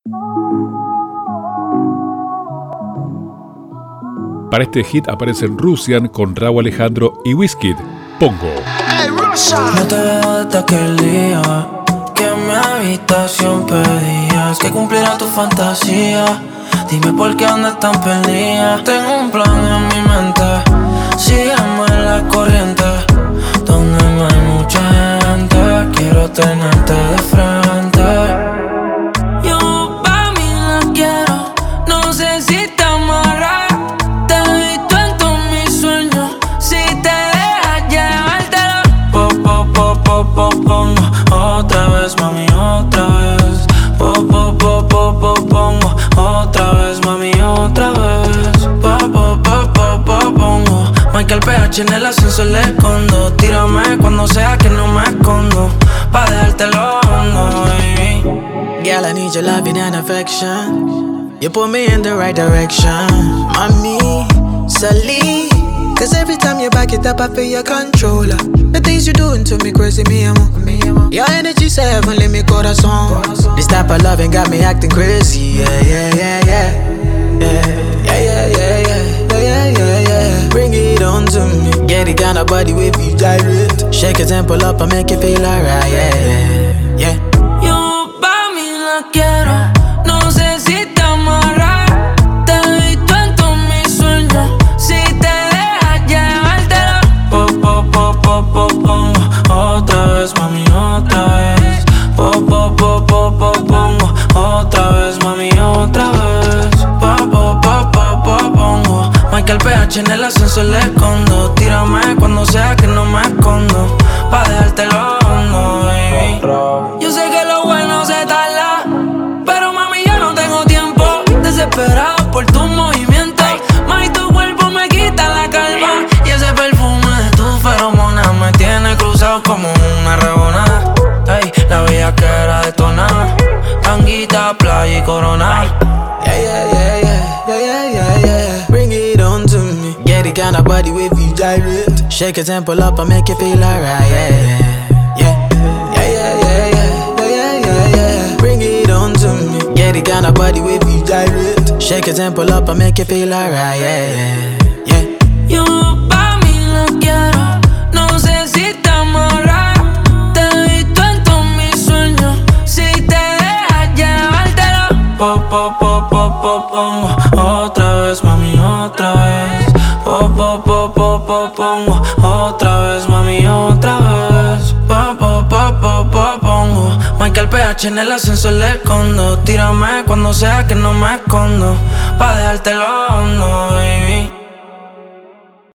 Para este hit aparecen Rusian con Rauw Alejandro y Wizkid, Pongo. No te veo desde aquel día que en mi habitación pedías que cumpliera tu fantasía. Dime por qué andas tan perdida. Tengo un plan en mi mente, sígueme en la corriente, donde no hay mucha gente. Quiero tenerte de frente. Yo pa' mí la quiero, no sé si te amarra. Te he visto en todos mis sueños, si te dejas llevártelo. Pongo otra vez, mami, otra vez. Pongo otra vez, mami, otra vez. Pongo Michael PH en el ascensor le escondo. Tírame cuando sea que no me escondo, pa' dejártelo hondo, baby. Girl, I need your loving and affection. You put me in the right direction, mommy, Sally. Cause every time you back it up, I feel your controller. The things you're doing to me crazy, mi amor. Your energy say heavenly, mi corazón. This type of loving got me acting crazy. Yeah, yeah, yeah, yeah. Yeah. Bring it on to me. Get it kind of body with you gyrate. Shake your temple up and make you feel alright. Yeah. Yo pa' mí la quiero, no sé si te amarra. Te he visto en todos mis sueños, si te dejas llevártelo. Pongo otra vez, mami, otra vez. Pongo otra vez, mami, otra vez. Pongo Michael PH en el ascensor le escondo. Tírame cuando sea que no me escondo, pa' dejártelo hondo, baby. Yo sé que lo bueno se tarda, pero mami yo no tengo tiempo. Desesperado por tus movimientos, mami tu cuerpo me quita la calma. Y ese perfume de tu feromona me tiene cruzado como una rebona. Ey, la bella que era detonada, tanguita, playa y corona. Yeah. Bring it on to me. Get it kind of body with you gyrate. Shake your temple up and make you feel alright. Yeah. Bring it on to me. Get it kind of body with you gyrate. Shake your temple up and make you feel alright. Yeah. Yo pa' mí la quiero, no sé si te amarra. Te he visto en todos mis sueños, si te dejas llevártelo. Pongo otra vez, mami, otra vez. Pongo otra vez, mami, otra vez. Pongo Michael PH en el ascensor le escondo. Tírame cuando sea que no me escondo, pa' dejártelo hondo.